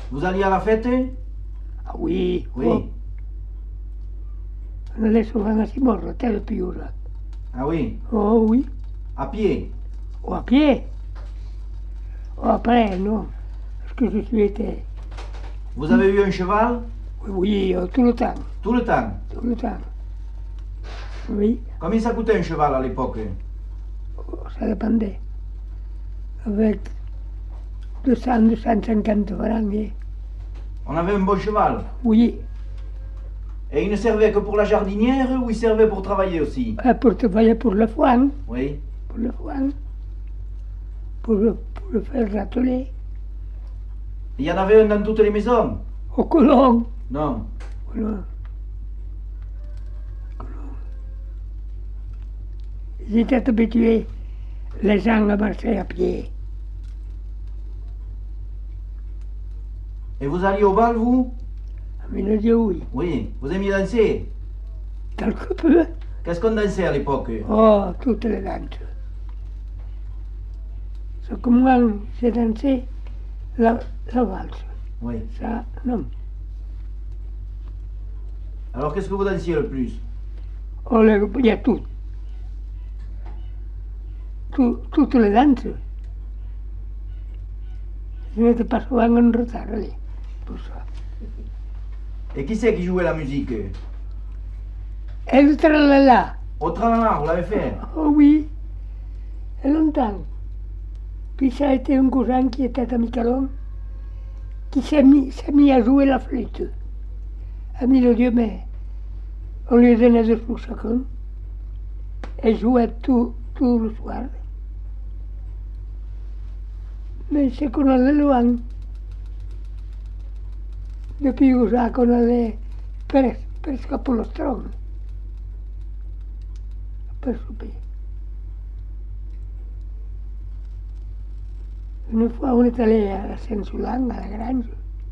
Vous alliez à la fête? Ah oui. Oui. Oh. On allait souvent à Simorre, depuis Pigosac. Ah oui. Oh oui. À pied? Ou à pied. Oh, après, non. Parce que je suis été. Vous avez eu un cheval? Oui, oui, tout le temps. Tout le temps? Tout le temps. Oui. Combien ça coûtait un cheval à l'époque? Oh, ça dépendait. Avec 200, 250 francs. On avait un bon cheval. Oui. Et il ne servait que pour la jardinière ou il servait pour travailler aussi? Pour travailler pour le foin. Oui. Pour le foin. Pour le faire râteler. Il y en avait un dans toutes les maisons? Au colon. Non. Colon. Ils étaient habitués, les gens, à marcher à pied. Et vous alliez au bal, vous? À mes yeux, oui. Oui. Vous aimiez danser? Quelque peu. Qu'est-ce qu'on dansait à l'époque? Oh, toutes les danses. Ce que moi, j'ai dansé, la valse. Oui. Ça, non. Alors qu'est-ce que vous dansiez le plus? Oh, il y a tout. Toutes les danses. Je n'étais pas souvent en retard, allez, pour ça. Et qui c'est qui jouait la musique? Et le tralala. Au tralala, vous l'avez fait? Oh oui, et longtemps. Puis ça a été un cousin qui était à Miquelon, qui s'est mis à jouer la flûte. À milieu, mais on lui donnait 2 sous chacun. Et jouait tout le soir. Mais c'est qu'on allait loin. Depuis ça qu'on allait presque pour le strong. Après souper. Une fois, on est allé à Saint-Soulan, à la grange.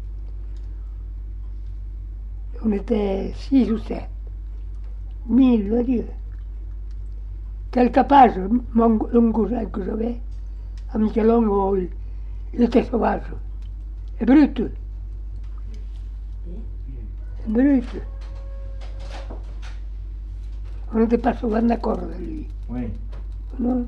On était 6 ou 7. 1000, Dieu. Quel capage, un cousin que j'avais, à Miquelon, oh, il était sauvage. Et brut. Brut. On n'était pas souvent d'accord avec lui. Oui. Non.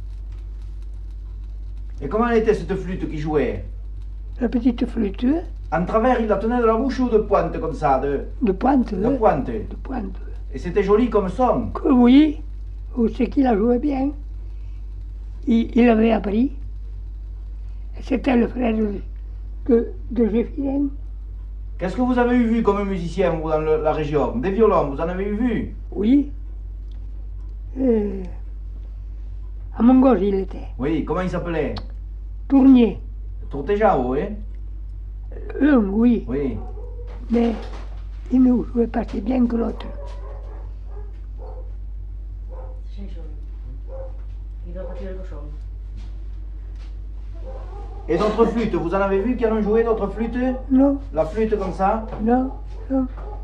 Et comment elle était cette flûte qui jouait? La petite flûte, En travers, il la tenait de la bouche ou de pointe comme ça? de pointe. De pointe. De pointe. Et c'était joli comme son? Que oui, c'est qu'il a joué bien. Il avait appris. C'était le frère de Zéphirin. Qu'est-ce que vous avez eu vu comme musicien vous, dans la région? Des violons, vous en avez eu vu? Oui. À Mongos, il était. Oui, comment il s'appelait? Tournier. Tourtejao, hein? Oui. Oui. Mais il ne jouait pas si bien que l'autre. Et d'autres flûtes, vous en avez vu qui en ont joué d'autres flûtes? Non, La flûte comme ça? non, non.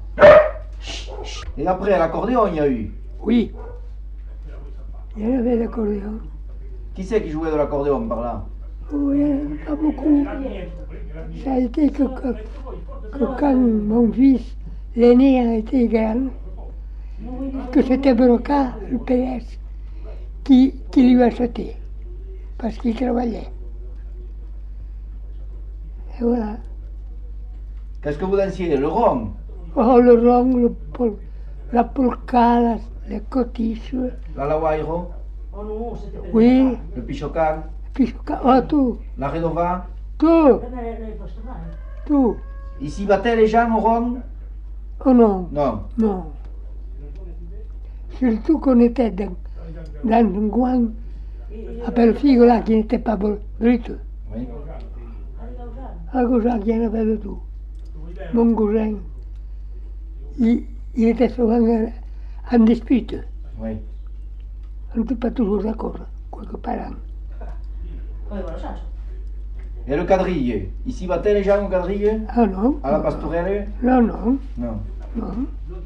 Et après, l'accordéon, il y a eu. Oui. Il y avait l'accordéon. Qui c'est qui jouait de l'accordéon par là? Oui, pas beaucoup. Ça a été que quand mon fils, l'aîné, a été grand, que c'était Broca, le PS, qui lui a acheté, parce qu'il travaillait. Et voilà. Qu'est-ce que vous dansiez? Le rond? Oh, le rong, la polka, les cotiches, La lawairo? oui, Le pichocan? puis oh, tout, La redova? tout, tout. Ici battaient les gens au rond? Oh non, Non. non. Surtout qu'on était dans un coin à Pelfigo, là, qui n'était pas brut. Oui. À gauche, il y en avait de tout. Mon cousin, il était souvent en dispute. Oui. On n'était pas toujours d'accord, quelque part. Et le quadrille? Ici battaient les gens au quadrille? Ah non. À la pastorelle? Non, non, Non. non.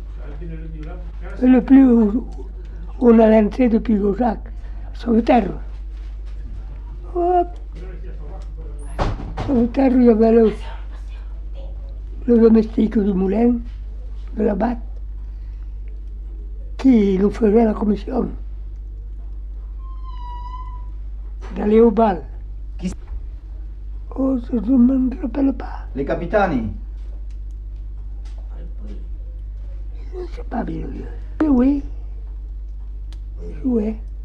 Le plus où on a lancé depuis Gauzac, Sauveterre. Hop. Sauveterre, il y avait le domestique du moulin, de la batte, qui nous faisait la commission d'aller au bal. Qui- Oh, je ne me rappelle pas. Les capitani. Je ne sais pas bien. Oui, jouait.